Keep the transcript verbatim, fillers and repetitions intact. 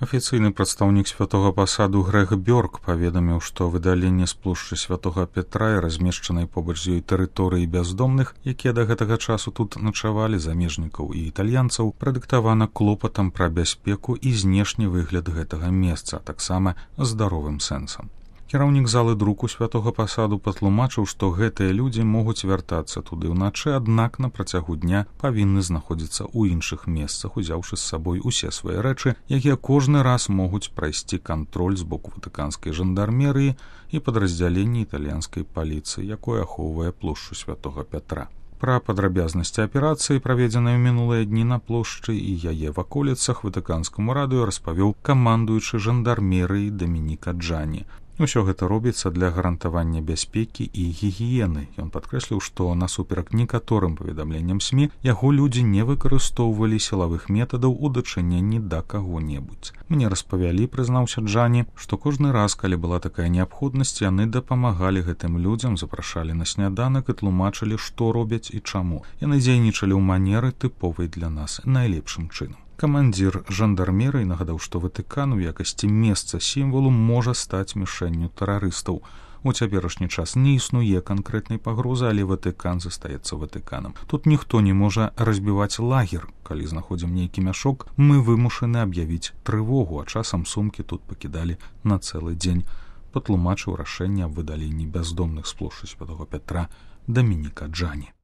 Афіцыйны прадстаўнік святога пасаду Грэг Бёрк паведаміў, што выдаленне з плошчы святога Петра і размешчанай побач з ёй тэрыторыі бяздомных, якія да гэтага часу тут начавалі, замежнікаў і італьянцаў, прадыктавана клопатам пра бяспеку і знешні выгляд гэтага месца, а таксама здаровым сэнсам. Кіраўнік залы друку святога пасаду патлумачыў, што гэтыя людзі могуць вяртацца туды ўначы, аднак на працягу дня павінны знаходзіцца ў іншых месцах, узяўшы з сабой усе свае рэчы, якія кожны раз могуць прайсці кантроль з боку ватыканскай жандармерыі і падраздзялення італьянскай паліцыі, якое ахоўвае плошчу святога Пятра. Пра падрабязнасці аперацыі, праведзенай у мінулыя дні на плошчы і яе ваколіцах, ватыканскаму радыё распавёў камандуючы жандармерыі Дамініка Джані. Усё гэта робіцца для гарантавання бяспекі і гігіены. Ён падкрэсліў, што насуперак некаторым паведамленням СМІ яго людзі не выкарыстоўвалі сілавых метадаў у дачыненні да каго-небудзь. Мне распавялі, прызнаўся Джані, што кожны раз, калі была такая неабходнасць, яны дапамагалі гэтым людзям, запрашалі на сняданак і тлумачылі, што робяць і чаму. Яны дзейнічалі ў манеры, тыповай для нас, найлепшым чынам. Камандзір жандармерыі нагадаў, што Ватыкан у якасці месца сімвалу можа стаць мішэнню тэрарыстаў. У цяперашні час не існуе канкрэтнай пагрозы, але Ватыкан застаецца Ватыканам. Тут ніхто не можа разбіваць лагер. Калі знаходзім нейкі мяшок, мы вымушаны аб'явіць трывогу, а часам сумкі тут пакідалі на цэлы дзень. Патлумачыў рашэнне аб выдаленні бяздомных з плошчы святога Пятра Дамініка Джані.